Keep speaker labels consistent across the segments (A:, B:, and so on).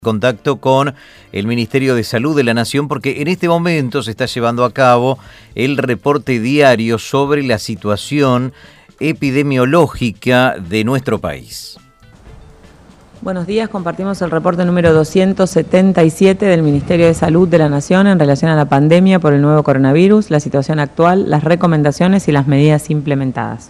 A: Contacto con el Ministerio de Salud de la Nación porque en este momento se está llevando a cabo el reporte diario sobre la situación epidemiológica de nuestro país.
B: Buenos días, compartimos el reporte número 277 del Ministerio de Salud de la Nación en relación a la pandemia por el nuevo coronavirus, la situación actual, las recomendaciones y las medidas implementadas.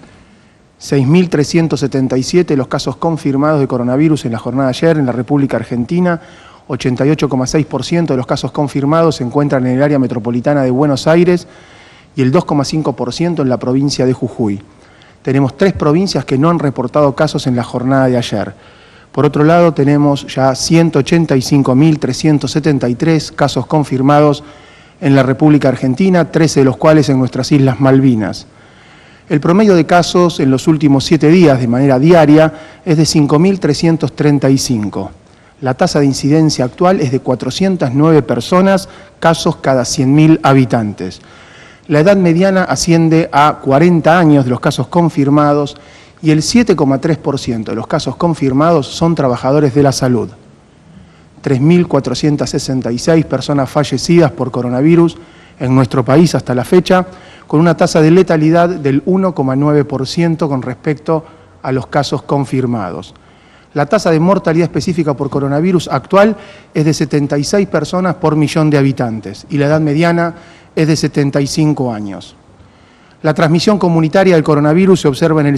C: 6.377 los casos confirmados de coronavirus en la jornada de ayer en la República Argentina. 88,6% de los casos confirmados se encuentran en el área metropolitana de Buenos Aires y el 2,5% en la provincia de Jujuy. Tenemos 3 provincias que no han reportado casos en la jornada de ayer. Por otro lado, tenemos ya 185.373 casos confirmados en la República Argentina, 13 de los cuales en nuestras Islas Malvinas. El promedio de casos en los últimos 7 días de manera diaria es de 5.335. La tasa de incidencia actual es de 409 personas, casos cada 100.000 habitantes. La edad mediana asciende a 40 años de los casos confirmados y el 7,3% de los casos confirmados son trabajadores de la salud. 3.466 personas fallecidas por coronavirus en nuestro país hasta la fecha, con una tasa de letalidad del 1,9% con respecto a los casos confirmados. La tasa de mortalidad específica por coronavirus actual es de 76 personas por millón de habitantes y la edad mediana es de 75 años. La transmisión comunitaria del coronavirus se observa en el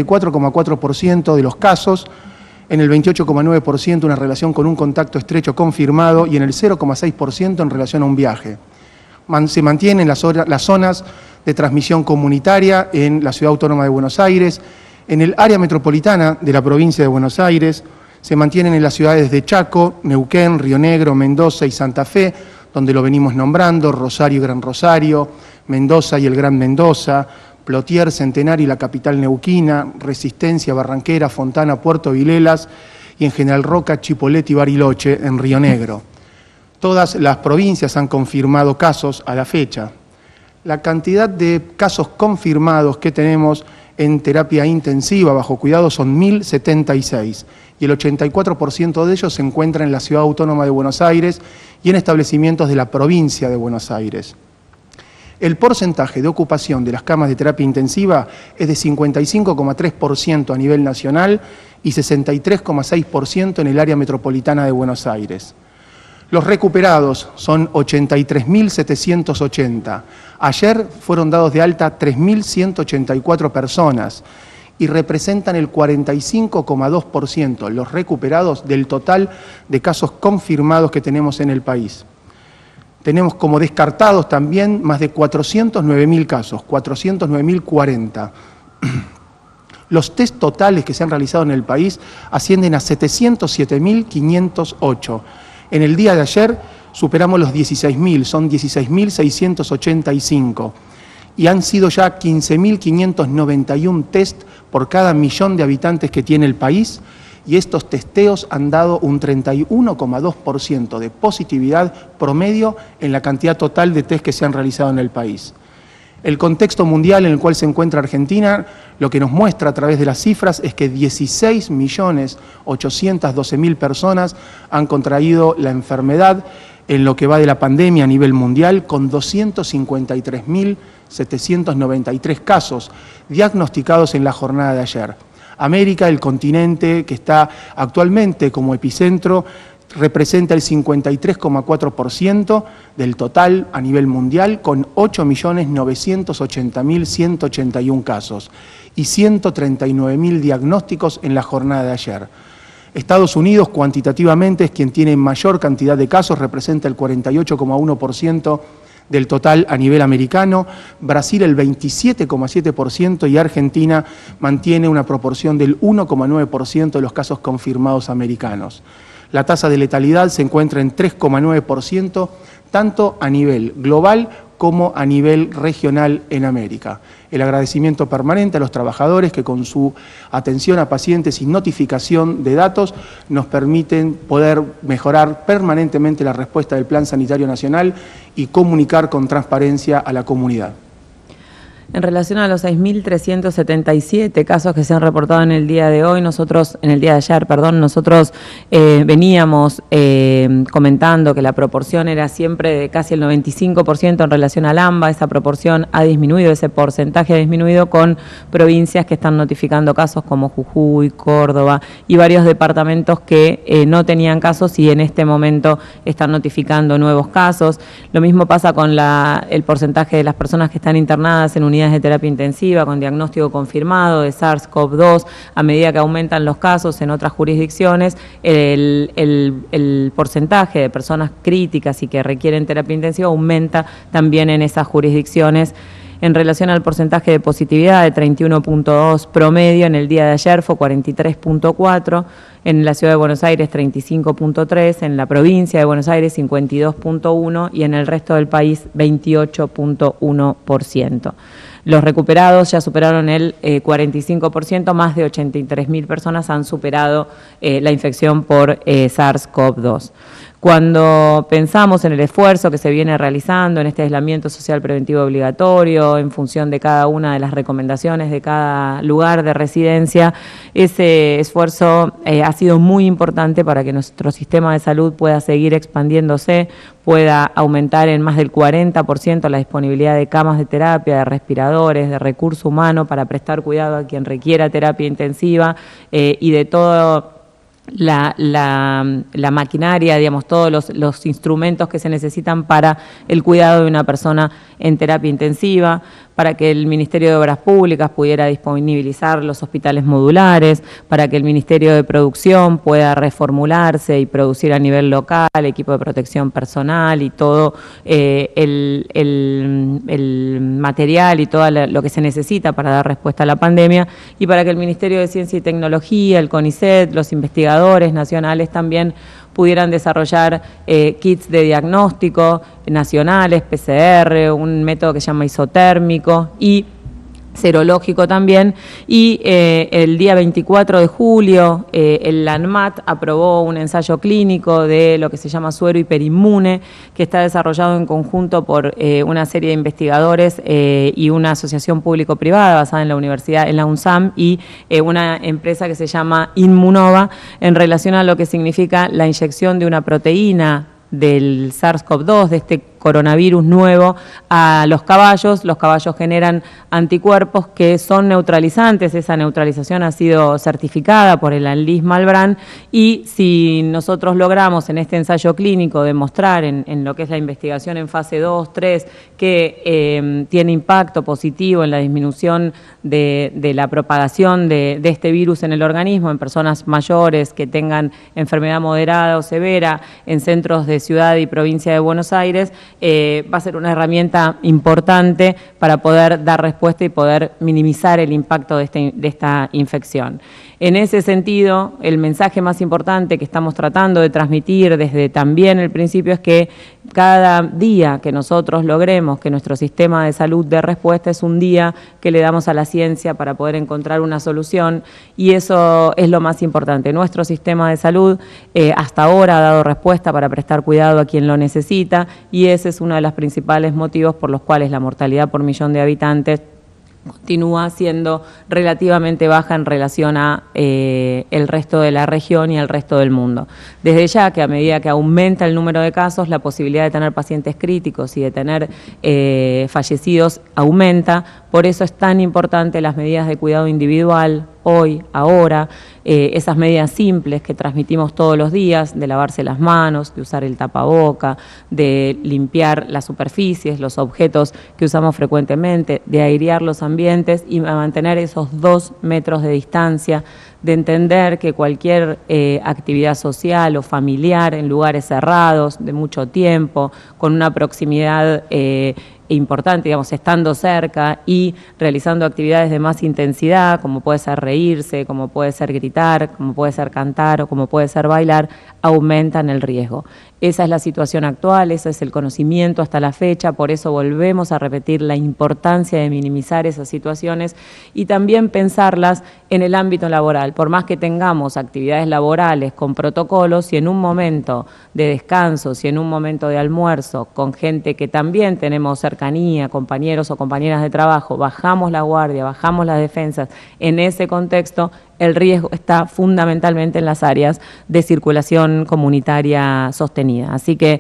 C: 54,4% de los casos, en el 28,9% una relación con un contacto estrecho confirmado y en el 0,6% en relación a un viaje. Se mantienen las zonas de transmisión comunitaria en la Ciudad Autónoma de Buenos Aires, en el área metropolitana de la provincia de Buenos Aires, se mantienen en las ciudades de Chaco, Neuquén, Río Negro, Mendoza y Santa Fe, donde lo venimos nombrando, Rosario y Gran Rosario, Mendoza y el Gran Mendoza, Plotier, Centenario y la capital neuquina, Resistencia, Barranquera, Fontana, Puerto Vilelas y en General Roca, Chipoleti y Bariloche en Río Negro. Todas las provincias han confirmado casos a la fecha. La cantidad de casos confirmados que tenemos en terapia intensiva bajo cuidado son 1.076 y el 84% de ellos se encuentra en la Ciudad Autónoma de Buenos Aires y en establecimientos de la provincia de Buenos Aires. El porcentaje de ocupación de las camas de terapia intensiva es de 55,3% a nivel nacional y 63,6% en el área metropolitana de Buenos Aires. Los recuperados son 83.780. Ayer fueron dados de alta 3.184 personas y representan el 45,2% los recuperados del total de casos confirmados que tenemos en el país. Tenemos como descartados también más de 409.000 casos, 409.040. Los test totales que se han realizado en el país ascienden a 707.508. En el día de ayer superamos los 16.000, son 16.685 y han sido ya 15.591 test por cada millón de habitantes que tiene el país y estos testeos han dado un 31,2% de positividad promedio en la cantidad total de test que se han realizado en el país. El contexto mundial en el cual se encuentra Argentina, lo que nos muestra a través de las cifras es que 16.812.000 personas han contraído la enfermedad en lo que va de la pandemia a nivel mundial, con 253.793 casos diagnosticados en la jornada de ayer. América, el continente que está actualmente como epicentro, representa el 53,4% del total a nivel mundial, con 8.980.181 casos y 139.000 diagnósticos en la jornada de ayer. Estados Unidos, cuantitativamente, es quien tiene mayor cantidad de casos, representa el 48,1% del total a nivel americano, Brasil el 27,7% y Argentina mantiene una proporción del 1,9% de los casos confirmados americanos. La tasa de letalidad se encuentra en 3,9%, tanto a nivel global como a nivel regional en América. El agradecimiento permanente a los trabajadores que con su atención a pacientes y notificación de datos nos permiten poder mejorar permanentemente la respuesta del Plan Sanitario Nacional y comunicar con transparencia a la comunidad.
B: En relación a los 6.377 casos que se han reportado en el día de hoy, en el día de ayer, nosotros veníamos comentando que la proporción era siempre de casi el 95% en relación al AMBA. Esa proporción ha disminuido, ese porcentaje ha disminuido con provincias que están notificando casos como Jujuy, Córdoba y varios departamentos que no tenían casos y en este momento están notificando nuevos casos. Lo mismo pasa con el porcentaje de las personas que están internadas en unidades de terapia intensiva con diagnóstico confirmado de SARS-CoV-2. A medida que aumentan los casos en otras jurisdicciones, el porcentaje de personas críticas y que requieren terapia intensiva aumenta también en esas jurisdicciones. En relación al porcentaje de positividad de 31.2 promedio, en el día de ayer fue 43.4, en la Ciudad de Buenos Aires 35.3, en la provincia de Buenos Aires 52.1 y en el resto del país 28.1%. Los recuperados ya superaron el 45%, más de 83.000 personas han superado la infección por SARS-CoV-2. Cuando pensamos en el esfuerzo que se viene realizando en este aislamiento social preventivo obligatorio, en función de cada una de las recomendaciones de cada lugar de residencia, ese esfuerzo ha sido muy importante para que nuestro sistema de salud pueda seguir expandiéndose, pueda aumentar en más del 40% la disponibilidad de camas de terapia, de respiradores, de recurso humano para prestar cuidado a quien requiera terapia intensiva y de todo la maquinaria, digamos, todos los instrumentos que se necesitan para el cuidado de una persona en terapia intensiva, para que el Ministerio de Obras Públicas pudiera disponibilizar los hospitales modulares, para que el Ministerio de Producción pueda reformularse y producir a nivel local equipo de protección personal y todo el material y todo lo que se necesita para dar respuesta a la pandemia, y para que el Ministerio de Ciencia y Tecnología, el CONICET, los investigadores nacionales también pudieran desarrollar kits de diagnóstico nacionales, PCR, un método que se llama isotérmico y serológico también. Y el día 24 de julio el ANMAT aprobó un ensayo clínico de lo que se llama suero hiperinmune, que está desarrollado en conjunto por una serie de investigadores y una asociación público-privada basada en la universidad, en la UNSAM, y una empresa que se llama Inmunova, en relación a lo que significa la inyección de una proteína del SARS-CoV-2, de este coronavirus nuevo, a los caballos. Los caballos generan anticuerpos que son neutralizantes. Esa neutralización ha sido certificada por el ANLIS-Malbrán, y si nosotros logramos en este ensayo clínico demostrar en lo que es la investigación en fase 2, 3, que tiene impacto positivo en la disminución de la propagación de este virus en el organismo, en personas mayores que tengan enfermedad moderada o severa, en centros de ciudad y provincia de Buenos Aires, va a ser una herramienta importante para poder dar respuesta y poder minimizar el impacto de esta infección. En ese sentido, el mensaje más importante que estamos tratando de transmitir desde también el principio es que cada día que nosotros logremos que nuestro sistema de salud dé respuesta es un día que le damos a la ciencia para poder encontrar una solución, y eso es lo más importante. Nuestro sistema de salud hasta ahora ha dado respuesta para prestar cuidado a quien lo necesita, y ese es uno de los principales motivos por los cuales la mortalidad por millón de habitantes continúa siendo relativamente baja en relación a el resto de la región y al resto del mundo. Desde ya que a medida que aumenta el número de casos, la posibilidad de tener pacientes críticos y de tener fallecidos aumenta. Por eso es tan importante las medidas de cuidado individual, hoy, ahora, esas medidas simples que transmitimos todos los días, de lavarse las manos, de usar el tapaboca, de limpiar las superficies, los objetos que usamos frecuentemente, de airear los ambientes y mantener esos 2 metros de distancia, de entender que cualquier actividad social o familiar en lugares cerrados, de mucho tiempo, con una proximidad importante, digamos, estando cerca y realizando actividades de más intensidad, como puede ser reírse, como puede ser gritar, como puede ser cantar o como puede ser bailar, aumentan el riesgo. Esa es la situación actual, ese es el conocimiento hasta la fecha, por eso volvemos a repetir la importancia de minimizar esas situaciones y también pensarlas en el ámbito laboral. Por más que tengamos actividades laborales con protocolos, si en un momento de descanso, si en un momento de almuerzo, con gente que también tenemos cercanía cercanía, compañeros o compañeras de trabajo, bajamos la guardia, bajamos las defensas, en ese contexto el riesgo está fundamentalmente en las áreas de circulación comunitaria sostenida. Así que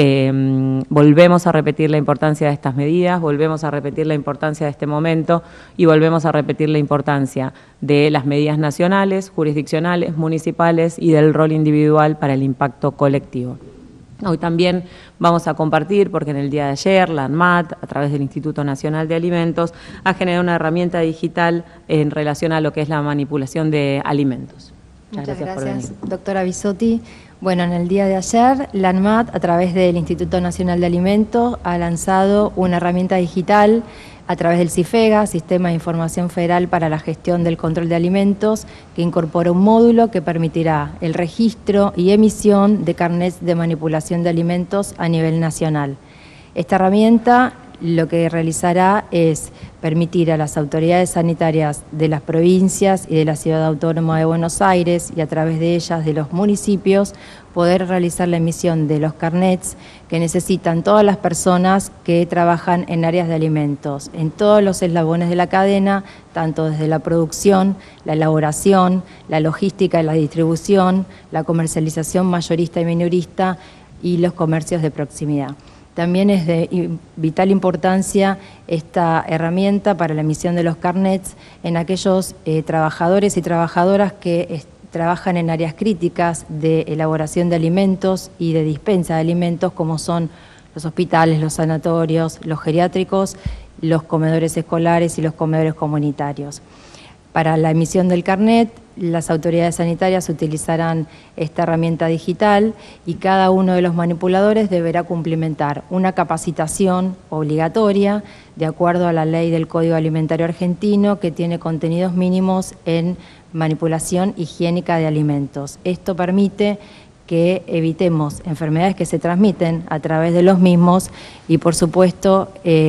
B: volvemos a repetir la importancia de estas medidas, volvemos a repetir la importancia de este momento y volvemos a repetir la importancia de las medidas nacionales, jurisdiccionales, municipales y del rol individual para el impacto colectivo. Hoy también vamos a compartir, porque en el día de ayer la ANMAT, a través del Instituto Nacional de Alimentos, ha generado una herramienta digital en relación a lo que es la manipulación de alimentos.
D: Muchas gracias, doctora Bisotti. Bueno, en el día de ayer, la ANMAT, a través del Instituto Nacional de Alimentos, ha lanzado una herramienta digital a través del CIFEGA, Sistema de Información Federal para la Gestión del Control de Alimentos, que incorpora un módulo que permitirá el registro y emisión de carnets de manipulación de alimentos a nivel nacional. Esta herramienta lo que realizará es permitir a las autoridades sanitarias de las provincias y de la Ciudad Autónoma de Buenos Aires y a través de ellas de los municipios poder realizar la emisión de los carnets que necesitan todas las personas que trabajan en áreas de alimentos, en todos los eslabones de la cadena, tanto desde la producción, la elaboración, la logística y la distribución, la comercialización mayorista y minorista y los comercios de proximidad. También es de vital importancia esta herramienta para la emisión de los carnets en aquellos trabajadores y trabajadoras que trabajan en áreas críticas de elaboración de alimentos y de dispensa de alimentos, como son los hospitales, los sanatorios, los geriátricos, los comedores escolares y los comedores comunitarios. Para la emisión del carnet, las autoridades sanitarias utilizarán esta herramienta digital y cada uno de los manipuladores deberá cumplimentar una capacitación obligatoria de acuerdo a la ley del Código Alimentario Argentino, que tiene contenidos mínimos en manipulación higiénica de alimentos. Esto permite que evitemos enfermedades que se transmiten a través de los mismos y, por supuesto,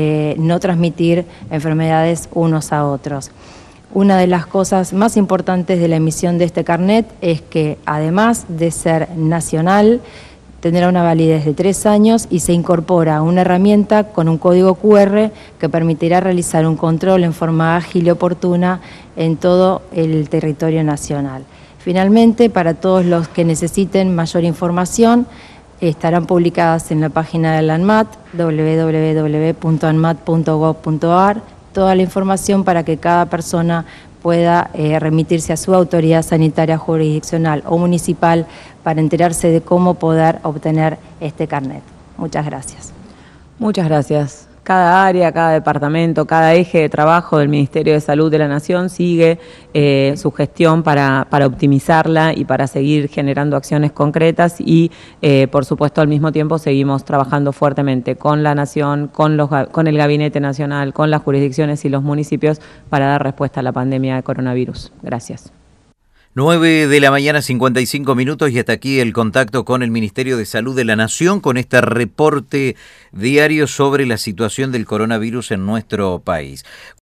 D: no transmitir enfermedades unos a otros. Una de las cosas más importantes de la emisión de este carnet es que, además de ser nacional, tendrá una validez de 3 años y se incorpora una herramienta con un código QR que permitirá realizar un control en forma ágil y oportuna en todo el territorio nacional. Finalmente, para todos los que necesiten mayor información, estarán publicadas en la página de la ANMAT, www.anmat.gov.ar, toda la información para que cada persona pueda remitirse a su autoridad sanitaria jurisdiccional o municipal para enterarse de cómo poder obtener este carnet. Muchas gracias.
B: Muchas gracias. Cada área, cada departamento, cada eje de trabajo del Ministerio de Salud de la Nación sigue su gestión para optimizarla y para seguir generando acciones concretas y, por supuesto, al mismo tiempo seguimos trabajando fuertemente con la Nación, con el Gabinete Nacional, con las jurisdicciones y los municipios para dar respuesta a la pandemia de coronavirus. Gracias.
A: 9:55 a.m. y hasta aquí el contacto con el Ministerio de Salud de la Nación con este reporte diario sobre la situación del coronavirus en nuestro país.